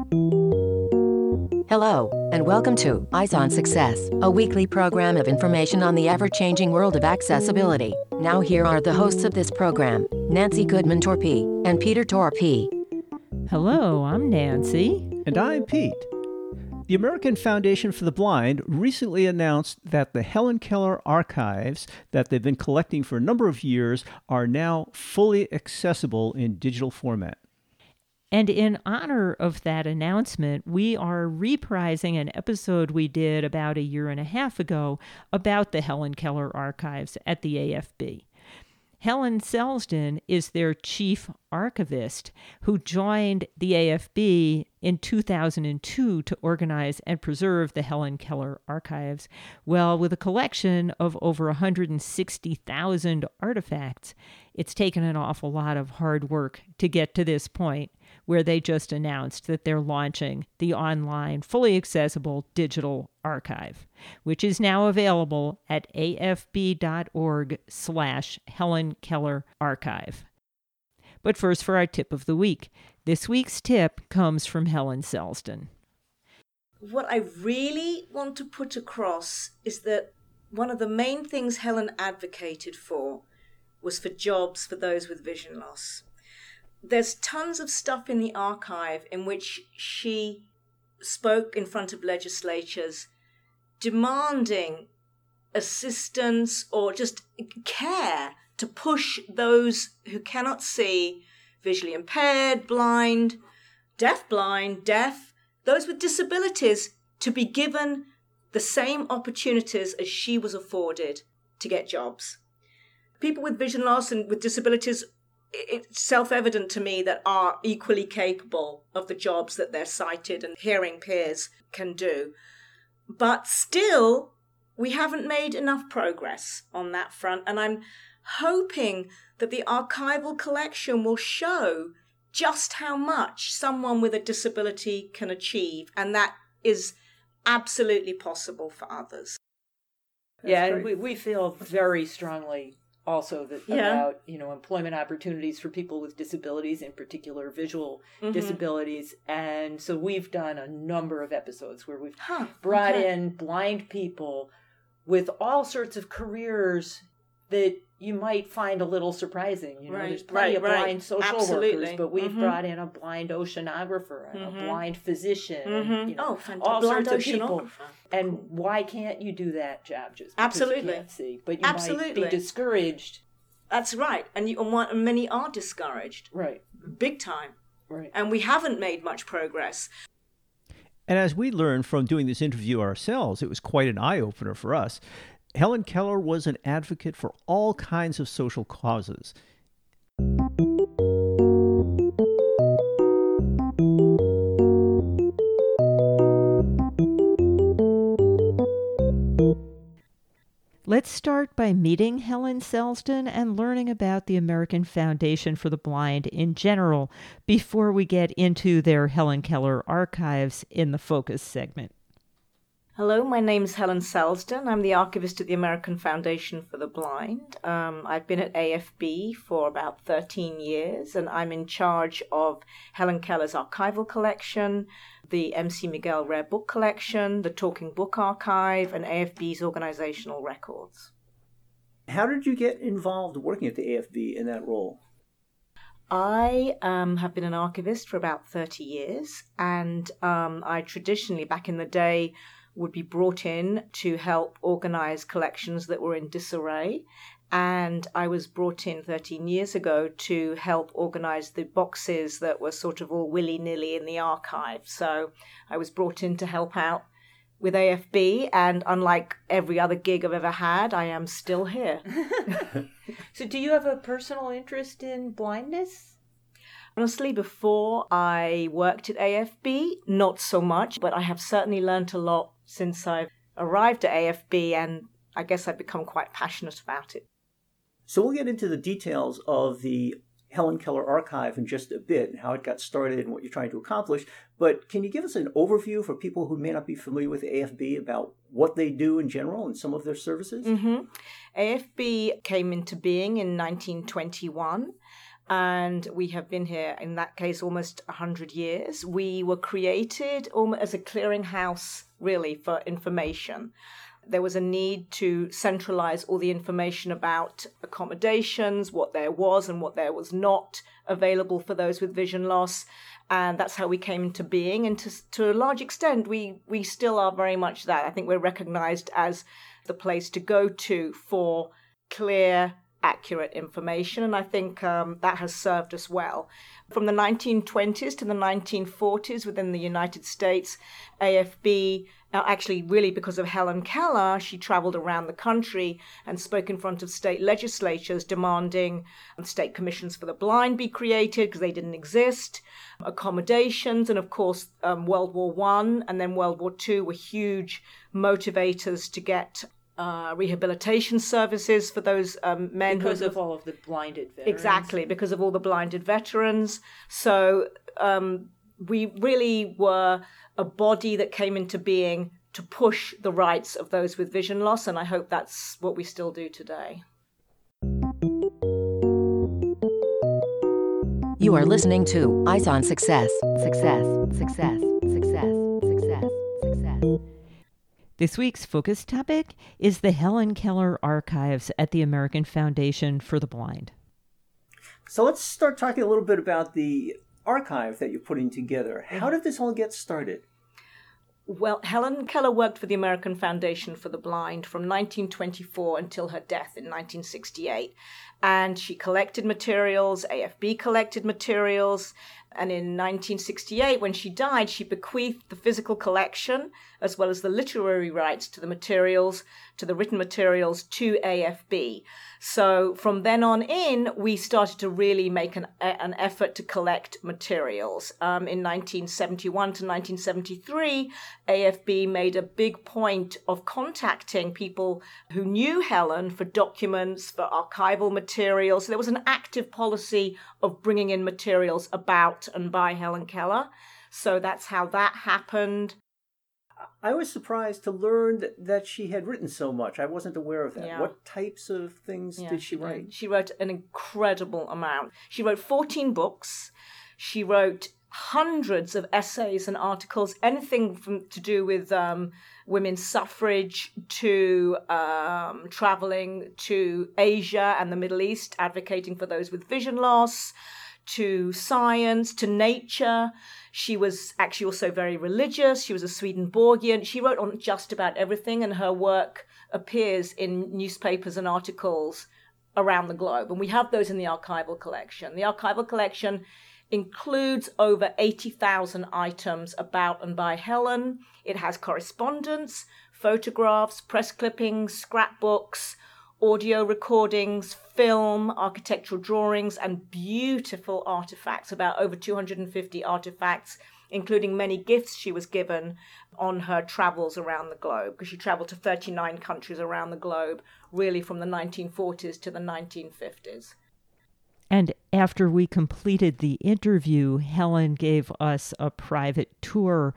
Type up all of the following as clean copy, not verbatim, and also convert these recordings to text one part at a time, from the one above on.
Hello, and welcome to Eyes on Success, a weekly program of information on the ever-changing world of accessibility. Now here are the hosts of this program, Nancy Goodman-Torpey and Peter Torpey. Hello, I'm Nancy. And I'm Pete. The American Foundation for the Blind recently announced that the Helen Keller archives that they've been collecting for a number of years are now fully accessible in digital format. And in honor of that announcement, we are reprising an episode we did about a year and a half ago about the Helen Keller archives at the AFB. Helen Selsdon is their chief archivist who joined the AFB in 2002 to organize and preserve the Helen Keller archives. Well, with a collection of over 160,000 artifacts, it's taken an awful lot of hard work to get to this point where they just announced that they're launching the online, fully accessible digital archive, which is now available at afb.org/Helen Keller Archive. But first for our tip of the week. This week's tip comes from Helen Selsdon. What I really want to put across is that one of the main things Helen advocated for was for jobs for those with vision loss. There's tons of stuff in the archive in which she spoke in front of legislatures demanding assistance or just care to push those who cannot see, visually impaired, blind, deaf, those with disabilities to be given the same opportunities as she was afforded to get jobs. People with vision loss and with disabilities, it's self-evident to me that are equally capable of the jobs that their sighted and hearing peers can do. But still, we haven't made enough progress on that front, and I'm hoping that the archival collection will show just how much someone with a disability can achieve, and that is absolutely possible for others. And we feel very strongly also that about employment opportunities for people with disabilities, in particular visual disabilities, and so we've done a number of episodes where we've brought in blind people with all sorts of careers that you might find a little surprising. There's plenty of blind social workers, but we've brought in a blind oceanographer and a blind physician, and, all sorts of people. And why can't you do that job just because you can't see? But you might be discouraged. That's right, and many are discouraged. Right. Big time. Right. And we haven't made much progress. And as we learned from doing this interview ourselves, it was quite an eye-opener for us. Helen Keller was an advocate for all kinds of social causes. Let's start by meeting Helen Selsdon and learning about the American Foundation for the Blind in general before we get into their Helen Keller archives in the Focus segment. Hello, my name's Helen Selsdon. I'm the archivist at the American Foundation for the Blind. I've been at AFB for about 13 years, and I'm in charge of Helen Keller's archival collection, the MC Miguel Rare Book Collection, the Talking Book Archive, and AFB's organizational records. How did you get involved working at the AFB in that role? I have been an archivist for about 30 years, and I traditionally, back in the day, would be brought in to help organize collections that were in disarray. And I was brought in 13 years ago to help organize the boxes that were sort of all willy-nilly in the archive. So I was brought in to help out with AFB, and unlike every other gig I've ever had, I am still here. So do you have a personal interest in blindness? Honestly, before I worked at AFB, not so much, but I have certainly learned a lot since I've arrived at AFB, and I guess I've become quite passionate about it. So we'll get into the details of the Helen Keller Archive in just a bit, and how it got started and what you're trying to accomplish. But can you give us an overview for people who may not be familiar with AFB about what they do in general and some of their services? AFB came into being in 1921. and we have been here, in that case, almost 100 years. We were created as a clearinghouse, really, for information. There was a need to centralize all the information about accommodations, what there was and what there was not available for those with vision loss. And that's how we came into being. And to a large extent, we still are very much that. I think we're recognized as the place to go to for clear, accurate information. And I think that has served us well. From the 1920s to the 1940s within the United States, AFB, actually really because of Helen Keller, she traveled around the country and spoke in front of state legislatures demanding state commissions for the blind be created because they didn't exist, accommodations, and of course World War I and then World War II were huge motivators to get rehabilitation services for those men. Because of all of the blinded veterans. Exactly, because of all the blinded veterans. So we really were a body that came into being to push the rights of those with vision loss, and I hope that's what we still do today. You are listening to Eyes on Success. Success, success, success, success, success. This week's focus topic is the Helen Keller Archives at the American Foundation for the Blind. So let's start talking a little bit about the archive that you're putting together. How did this all get started? Well, Helen Keller worked for the American Foundation for the Blind from 1924 until her death in 1968. And she collected materials, AFB collected materials, and in 1968, when she died, she bequeathed the physical collection, as well as the literary rights to the materials, to the written materials, to AFB. So from then on in, we started to really make an effort to collect materials. In 1971 to 1973, AFB made a big point of contacting people who knew Helen for documents, for archival materials. So there was an active policy of bringing in materials about and by Helen Keller. So that's how that happened. I was surprised to learn that she had written so much. I wasn't aware of that. Yeah. What types of things did she write? She wrote an incredible amount. She wrote 14 books. She wrote hundreds of essays and articles, anything to do with women's suffrage, to traveling to Asia and the Middle East, advocating for those with vision loss, to science, to nature. She was actually also very religious. She was a Swedenborgian. She wrote on just about everything, and her work appears in newspapers and articles around the globe. And we have those in the archival collection. The archival collection includes over 80,000 items about and by Helen. It has correspondence, photographs, press clippings, scrapbooks, audio recordings, film, architectural drawings, and beautiful artifacts, about over 250 artifacts, including many gifts she was given on her travels around the globe, because she traveled to 39 countries around the globe, really from the 1940s to the 1950s. And after we completed the interview, Helen gave us a private tour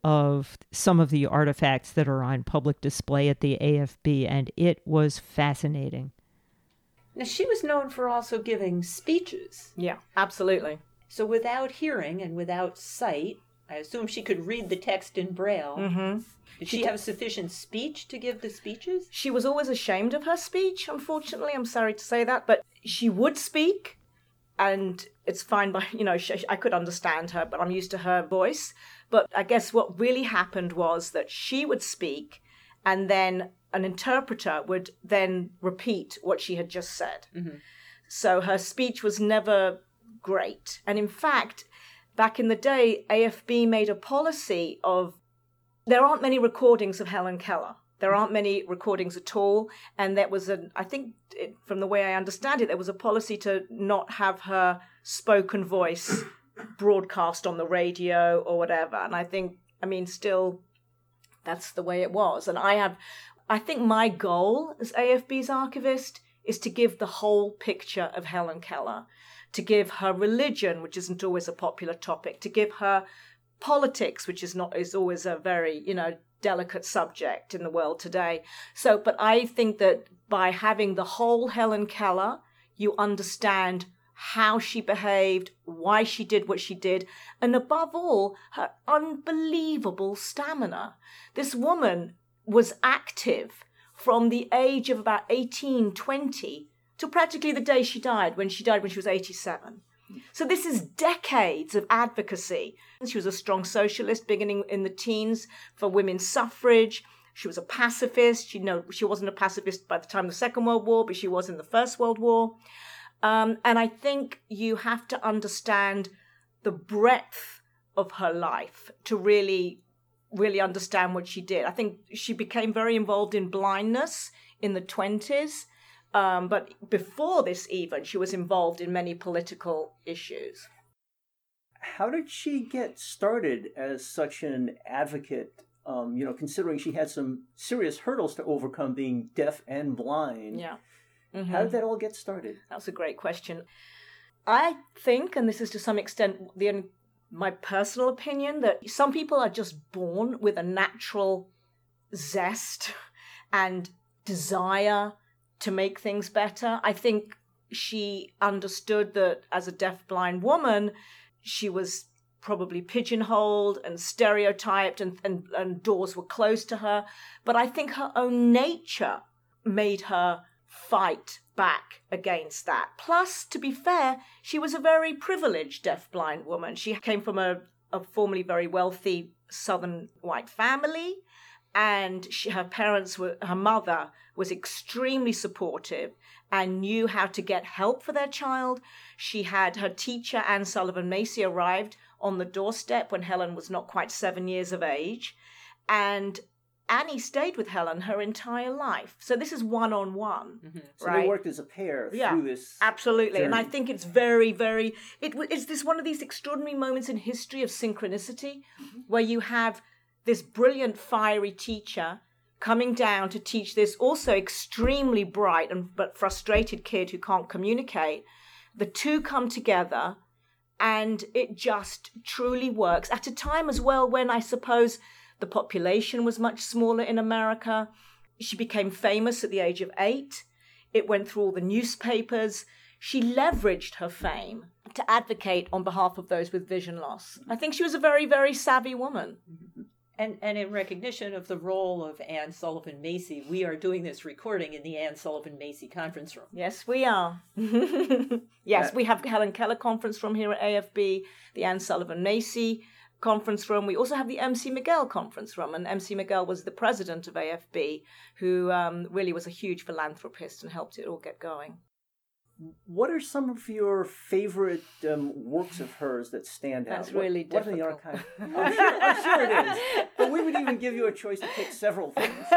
of some of the artifacts that are on public display at the AFB, and it was fascinating. Now, she was known for also giving speeches. Yeah, absolutely. So without hearing and without sight, I assume she could read the text in Braille. Mm-hmm. Did she have sufficient speech to give the speeches? She was always ashamed of her speech, unfortunately. I'm sorry to say that, but she would speak, and it's fine by, I could understand her, but I'm used to her voice. But I guess what really happened was that she would speak, and then an interpreter would then repeat what she had just said. Mm-hmm. So her speech was never great. And in fact, back in the day, AFB made a policy of, there aren't many recordings of Helen Keller. There aren't many recordings at all. And that was, from the way I understand it, there was a policy to not have her spoken voice broadcast on the radio or whatever. And still, that's the way it was. And I think my goal as AFB's archivist is to give the whole picture of Helen Keller, to give her religion, which isn't always a popular topic, to give her politics, which is always a very, delicate subject in the world today. But I think that by having the whole Helen Keller, you understand how she behaved, why she did what she did, and above all, her unbelievable stamina. This woman was active from the age of about 18, 20 to practically the day she died, when she was 87. So this is decades of advocacy. She was a strong socialist beginning in the teens for women's suffrage. She was a pacifist. She wasn't a pacifist by the time of the Second World War, but she was in the First World War. And I think you have to understand the breadth of her life to really understand what she did. I think she became very involved in blindness in the 20s. But before this even, she was involved in many political issues. How did she get started as such an advocate, considering she had some serious hurdles to overcome being deaf and blind? Yeah. Mm-hmm. How did that all get started? That's a great question. I think, and this is to some extent my personal opinion, that some people are just born with a natural zest and desire to make things better. I think she understood that as a deaf-blind woman, she was probably pigeonholed and stereotyped and doors were closed to her. But I think her own nature made her fight back against that. Plus, to be fair, she was a very privileged deaf-blind woman. She came from a formerly very wealthy Southern white family, and her mother was extremely supportive and knew how to get help for their child. She had her teacher, Anne Sullivan Macy, arrived on the doorstep when Helen was not quite 7 years of age. And Annie stayed with Helen her entire life. So this is one-on-one. Mm-hmm. So right? They worked as a pair through this absolutely. journey. And I think it's very, very... It's this one of these extraordinary moments in history of synchronicity, where you have this brilliant, fiery teacher coming down to teach this also extremely bright but frustrated kid who can't communicate. The two come together, and it just truly works at a time as well when I suppose the population was much smaller in America. She became famous at the age of 8. It went through all the newspapers. She leveraged her fame to advocate on behalf of those with vision loss. I think she was a very, very savvy woman. And in recognition of the role of Anne Sullivan Macy, we are doing this recording in the Anne Sullivan Macy conference room. Yes, we are. Yes, we have Helen Keller conference room here at AFB, the Anne Sullivan Macy conference room. We also have the MC Miguel conference room, and MC Miguel was the president of AFB, who really was a huge philanthropist and helped it all get going. What are some of your favorite works of hers that stand out? That's really difficult. What in the archive? I'm sure it is. But we would even give you a choice to pick several things.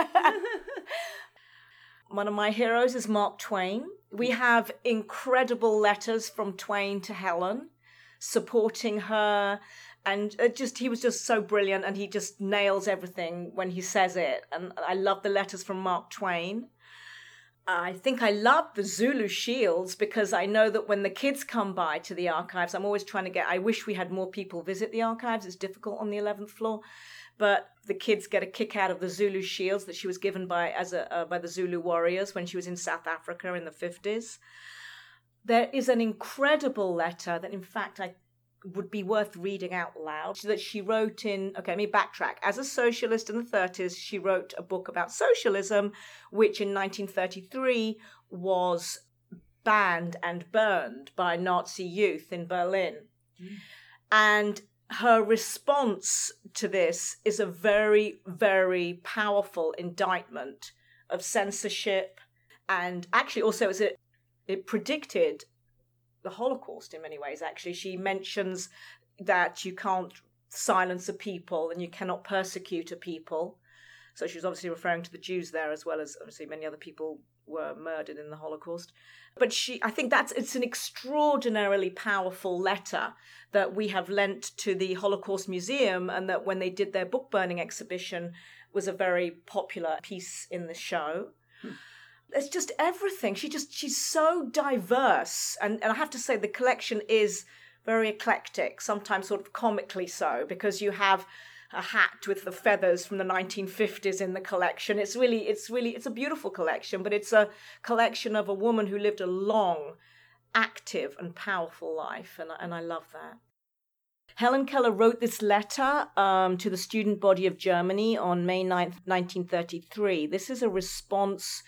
One of my heroes is Mark Twain. We have incredible letters from Twain to Helen, supporting her. And he was just so brilliant, and he just nails everything when he says it. And I love the letters from Mark Twain. I think I love the Zulu shields because I know that when the kids come by to the archives, I'm always trying to I wish we had more people visit the archives. It's difficult on the 11th floor. But the kids get a kick out of the Zulu shields that she was given by the Zulu warriors when she was in South Africa in the 50s. There is an incredible letter that, in fact, I would be worth reading out loud, that she wrote let me backtrack. As a socialist in the 30s, she wrote a book about socialism, which in 1933 was banned and burned by Nazi youth in Berlin. And her response to this is a very, very powerful indictment of censorship, and actually also it predicted the Holocaust in many ways. Actually, she mentions that you can't silence a people and you cannot persecute a people. So she was obviously referring to the Jews there, as well as obviously many other people were murdered in the Holocaust. But I think it's an extraordinarily powerful letter that we have lent to the Holocaust Museum, and that when they did their book burning exhibition was a very popular piece in the show. It's just everything. She's so diverse. And I have to say the collection is very eclectic, sometimes sort of comically so, because you have a hat with the feathers from the 1950s in the collection. It's a beautiful collection, but it's a collection of a woman who lived a long active and powerful life, and I love that. Helen Keller wrote this letter to the student body of Germany on May 9th, 1933. This is a response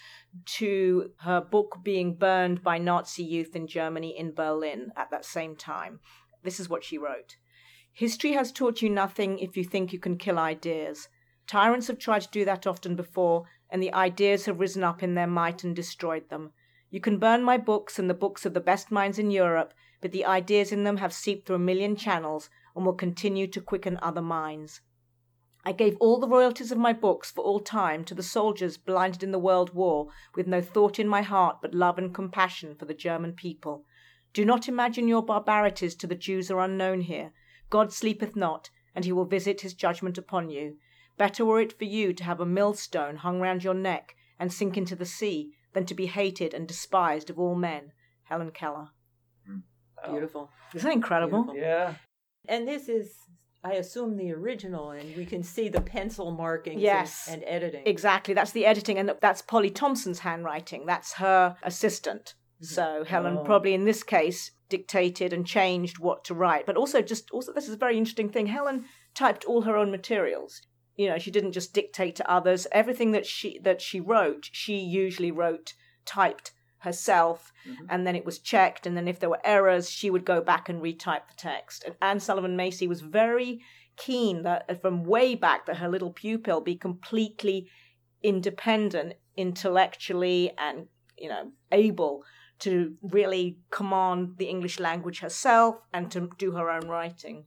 to her book being burned by Nazi youth in Germany in Berlin at that same time. This is what she wrote. History has taught you nothing if you think you can kill ideas. Tyrants have tried to do that often before, and the ideas have risen up in their might and destroyed them. You can burn my books and the books of the best minds in Europe, but the ideas in them have seeped through a million channels and will continue to quicken other minds. I gave all the royalties of my books for all time to the soldiers blinded in the World War, with no thought in my heart but love and compassion for the German people. Do not imagine your barbarities to the Jews are unknown here. God sleepeth not, and he will visit his judgment upon you. Better were it for you to have a millstone hung round your neck and sink into the sea than to be hated and despised of all men. Helen Keller. Beautiful. Isn't that incredible? Beautiful. Yeah. And this is, I assume, the original, and we can see the pencil markings and editing. Exactly. That's the editing, and that's Polly Thompson's handwriting. That's her assistant. So Helen probably in this case dictated and changed what to write. But also this is a very interesting thing. Helen typed all her own materials. You know, she didn't just dictate to others. Everything that she wrote, she usually typed herself, and then it was checked, and then if there were errors, she would go back and retype the text. And Anne Sullivan Macy was very keen that from way back that her little pupil be completely independent intellectually and, you know, able to really command the English language herself and to do her own writing.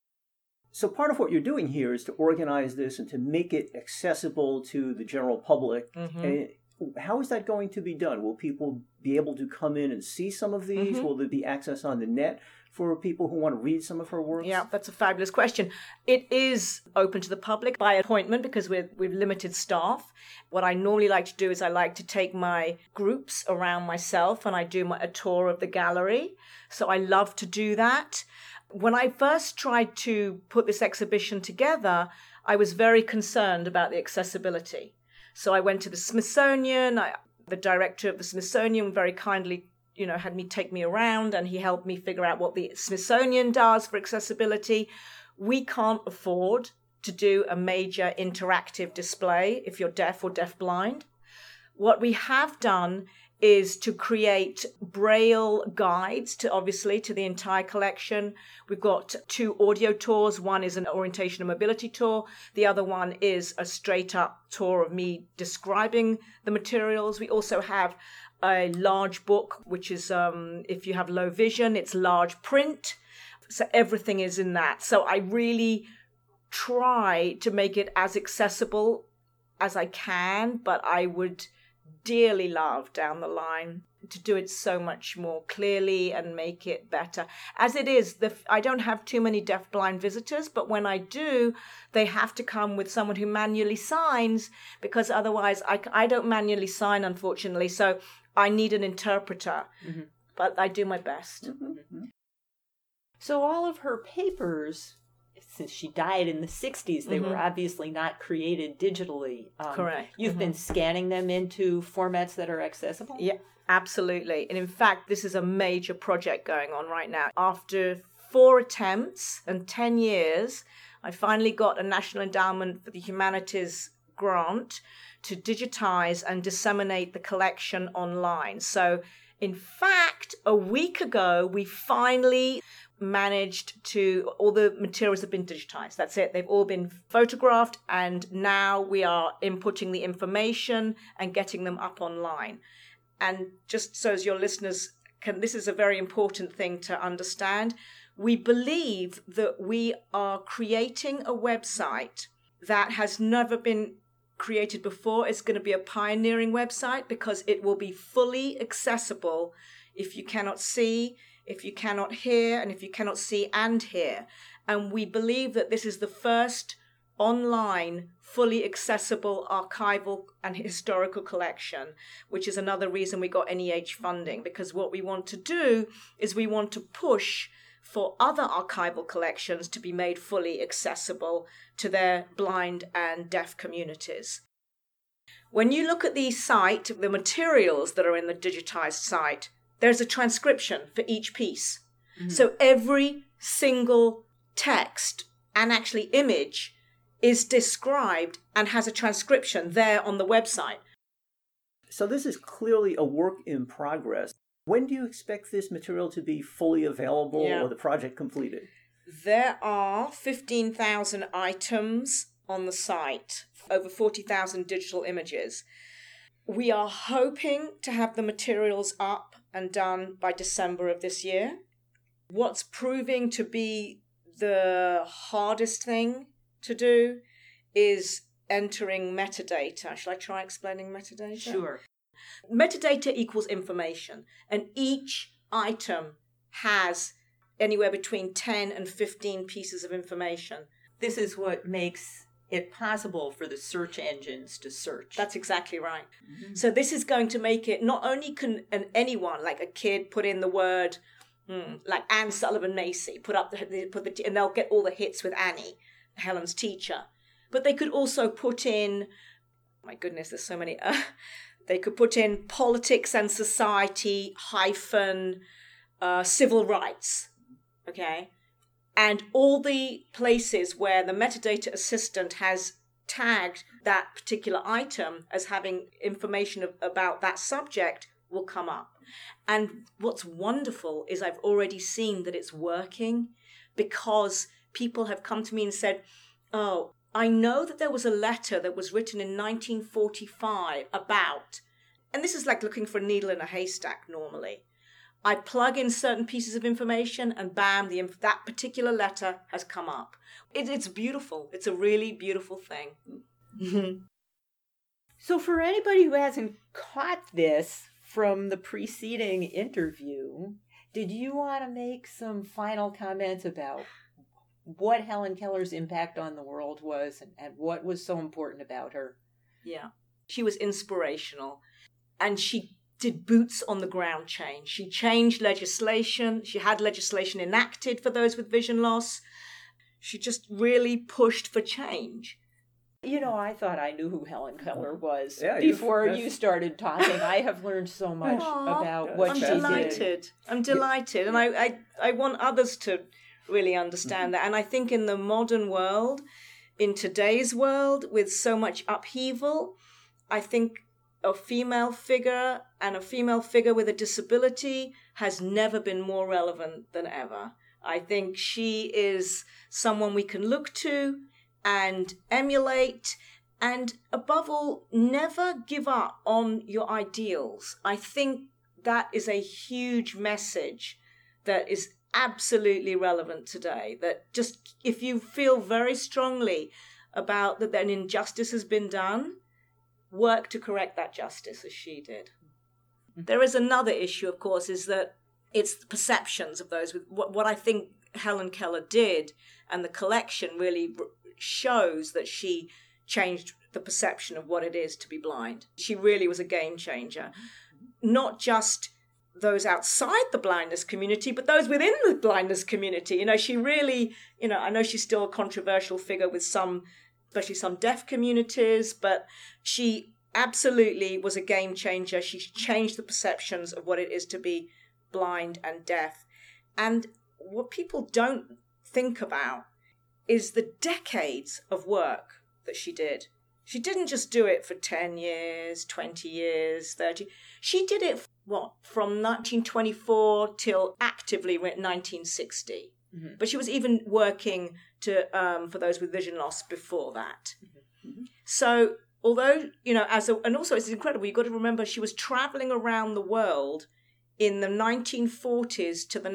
So part of what you're doing here is to organize this and to make it accessible to the general public. And how is that going to be done? Will people be able to come in and see some of these? Will there be access on the net for people who want to read some of her works? Yeah, that's a fabulous question. It is open to the public by appointment because we've limited staff. What I normally like to do is I like to take my groups around myself and I do a tour of the gallery. So I love to do that. When I first tried to put this exhibition together, I was very concerned about the accessibility. So I went to the Smithsonian. The director of the Smithsonian very kindly, you know, had me take me around, and he helped me figure out what the Smithsonian does for accessibility. We can't afford to do a major interactive display if you're deaf or deafblind. What we have done is to create Braille guides to the entire collection. We've got 2 audio tours. One is an orientation and mobility tour. The other one is a straight up tour of me describing the materials. We also have a large book, which is, if you have low vision, it's large print. So everything is in that. So I really try to make it as accessible as I can, but I would dearly love down the line to do it so much more clearly and make it better. As it is, I don't have too many deafblind visitors, but when I do, they have to come with someone who manually signs, because otherwise I don't manually sign, unfortunately, so I need an interpreter. But I do my best. So all of her papers, since she died in the 60s, they were obviously not created digitally. Correct. You've been scanning them into formats that are accessible? Yeah, absolutely. And in fact, this is a major project going on right now. After 4 attempts and 10 years, I finally got a National Endowment for the Humanities grant to digitize and disseminate the collection online. So, in fact, a week ago, we finally managed to, all the materials have been digitized. That's it. They've all been photographed, and now we are inputting the information and getting them up online. And just so as your listeners can, this is a very important thing to understand. We believe that we are creating a website that has never been created before. It's going to be a pioneering website because it will be fully accessible if you cannot see, if you cannot hear, and if you cannot see and hear. And we believe that this is the first online, fully accessible archival and historical collection, which is another reason we got NEH funding, because what we want to do is we want to push for other archival collections to be made fully accessible to their blind and deaf communities. When you look at the site, the materials that are in the digitized site, there's a transcription for each piece. Mm-hmm. So every single text and actually image is described and has a transcription there on the website. So this is clearly a work in progress. When do you expect this material to be fully available or the project completed? There are 15,000 items on the site, over 40,000 digital images. We are hoping to have the materials up and done by December of this year. What's proving to be the hardest thing to do is entering metadata. Shall I try explaining metadata? Sure. Metadata equals information, and each item has anywhere between 10 and 15 pieces of information. This is what makes it possible for the search engines to search. That's exactly right. Mm-hmm. So this is going to make it, not only can anyone, like a kid, put in the word, like Anne Sullivan Macy, and they'll get all the hits with Annie, Helen's teacher. But they could also put in, my goodness, there's so many, they could put in politics and society - civil rights, okay? And all the places where the metadata assistant has tagged that particular item as having information about that subject will come up. And what's wonderful is I've already seen that it's working, because people have come to me and said, oh, I know that there was a letter that was written in 1945 about, and this is like looking for a needle in a haystack normally. I plug in certain pieces of information and bam, that particular letter has come up. It's beautiful. It's a really beautiful thing. So for anybody who hasn't caught this from the preceding interview, did you want to make some final comments about what Helen Keller's impact on the world was and what was so important about her? Yeah. She was inspirational, and she did boots on the ground change. She changed legislation. She had legislation enacted for those with vision loss. She just really pushed for change. You know, I thought I knew who Helen Keller was before you started talking. I have learned so much about what she did. I'm delighted. And I want others to really understand that. And I think in the modern world, in today's world, with so much upheaval, I think a female figure and a female figure with a disability has never been more relevant than ever. I think she is someone we can look to and emulate, and above all, never give up on your ideals. I think that is a huge message that is absolutely relevant today. That just, if you feel very strongly about that an injustice has been done, work to correct that justice as she did. There is another issue, of course, is that it's the perceptions of those with what I think Helen Keller did, and the collection really shows that she changed the perception of what it is to be blind. She really was a game changer. Not just those outside the blindness community, but those within the blindness community. You know, she really, I know she's still a controversial figure with some, especially some deaf communities, but she absolutely was a game changer. She changed the perceptions of what it is to be blind and deaf. And what people don't think about is the decades of work that she did. She didn't just do it for 10 years, 20 years, 30. She did it, from 1924 till actively 1960. Mm-hmm. But she was even working for those with vision loss before that. Mm-hmm. So although, and also it's incredible, you've got to remember she was traveling around the world in the 1940s to the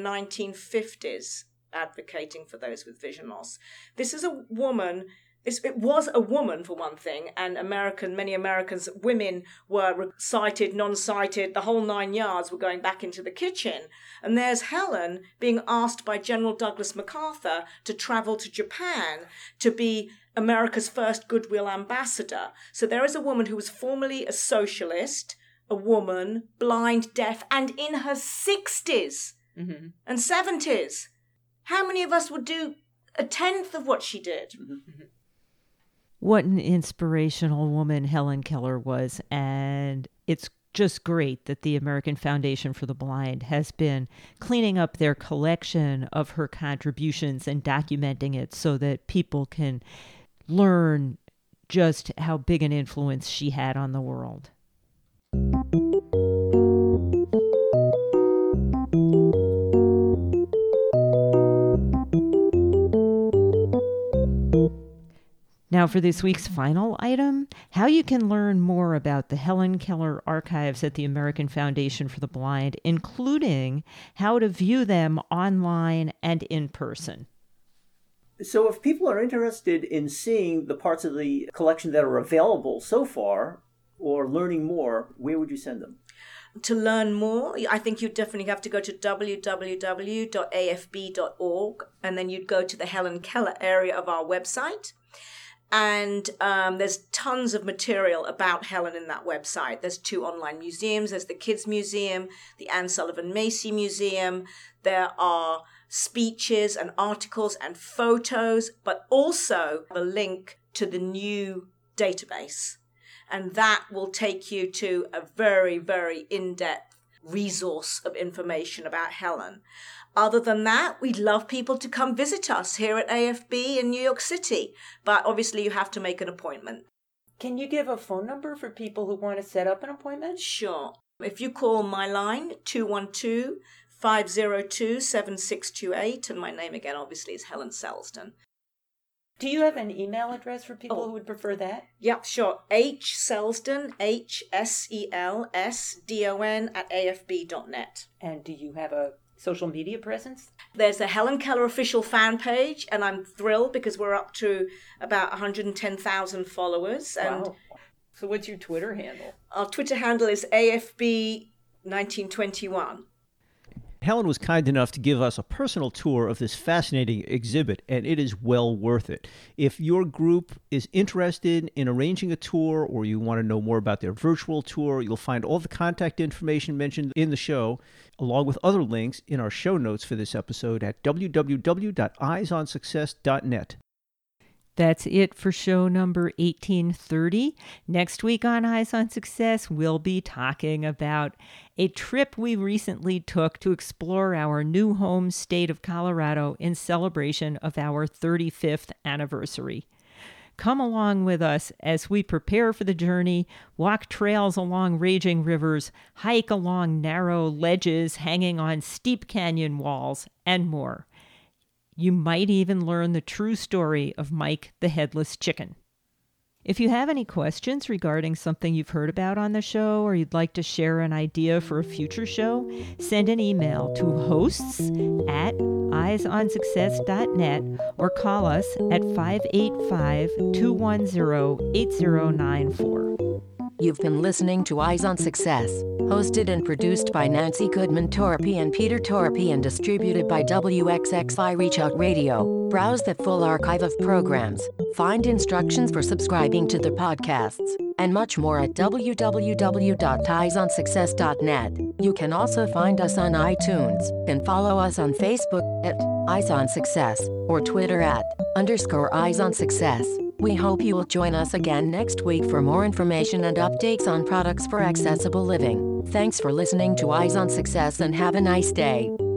1950s, advocating for those with vision loss. This is a woman, it was a woman for one thing, and many Americans, women were sighted, non-sighted, the whole 9 yards were going back into the kitchen. And there's Helen being asked by General Douglas MacArthur to travel to Japan to be America's first goodwill ambassador. So there is a woman who was formerly a socialist, a woman, blind, deaf, and in her 60s mm-hmm. and 70s. How many of us would do a tenth of what she did? Mm-hmm. What an inspirational woman Helen Keller was. And it's just great that the American Foundation for the Blind has been cleaning up their collection of her contributions and documenting it so that people can learn just how big an influence she had on the world. Now for this week's final item, how you can learn more about the Helen Keller archives at the American Foundation for the Blind, including how to view them online and in person. So if people are interested in seeing the parts of the collection that are available so far or learning more, where would you send them? To learn more, I think you definitely have to go to www.afb.org, and then you'd go to the Helen Keller area of our website. And there's tons of material about Helen in that website. There's 2 online museums. There's the Kids Museum, the Anne Sullivan Macy Museum. There are speeches and articles and photos, but also a link to the new database. And that will take you to a very, very in-depth resource of information about Helen. Other than that, we'd love people to come visit us here at AFB in New York City. But obviously, you have to make an appointment. Can you give a phone number for people who want to set up an appointment? Sure. If you call my line, 212-502-7628, and my name again, obviously, is Helen Selsdon. Do you have an email address for people who would prefer that? Yep, sure. Selsdon, HSELSDON @afb.net. And do you have a social media presence? There's a Helen Keller official fan page, and I'm thrilled because we're up to about 110,000 followers. And wow. So what's your Twitter handle? Our Twitter handle is AFB1921. Helen was kind enough to give us a personal tour of this fascinating exhibit, and it is well worth it. If your group is interested in arranging a tour or you want to know more about their virtual tour, you'll find all the contact information mentioned in the show, along with other links in our show notes for this episode at www.eyesonsuccess.net. That's it for show number 1830. Next week on Eyes on Success, we'll be talking about a trip we recently took to explore our new home state of Colorado in celebration of our 35th anniversary. Come along with us as we prepare for the journey, walk trails along raging rivers, hike along narrow ledges hanging on steep canyon walls, and more. You might even learn the true story of Mike the Headless Chicken. If you have any questions regarding something you've heard about on the show or you'd like to share an idea for a future show, send an email to hosts@eyesonsuccess.net or call us at 585-210-8094. You've been listening to Eyes on Success, hosted and produced by Nancy Goodman Torpy and Peter Torpy and distributed by WXXI Reach Out Radio. Browse the full archive of programs, find instructions for subscribing to the podcasts, and much more at www.eyesonsuccess.net. You can also find us on iTunes and follow us on Facebook at Eyes on Success or Twitter at _Eyes on Success. We hope you will join us again next week for more information and updates on products for accessible living. Thanks for listening to Eyes on Success and have a nice day.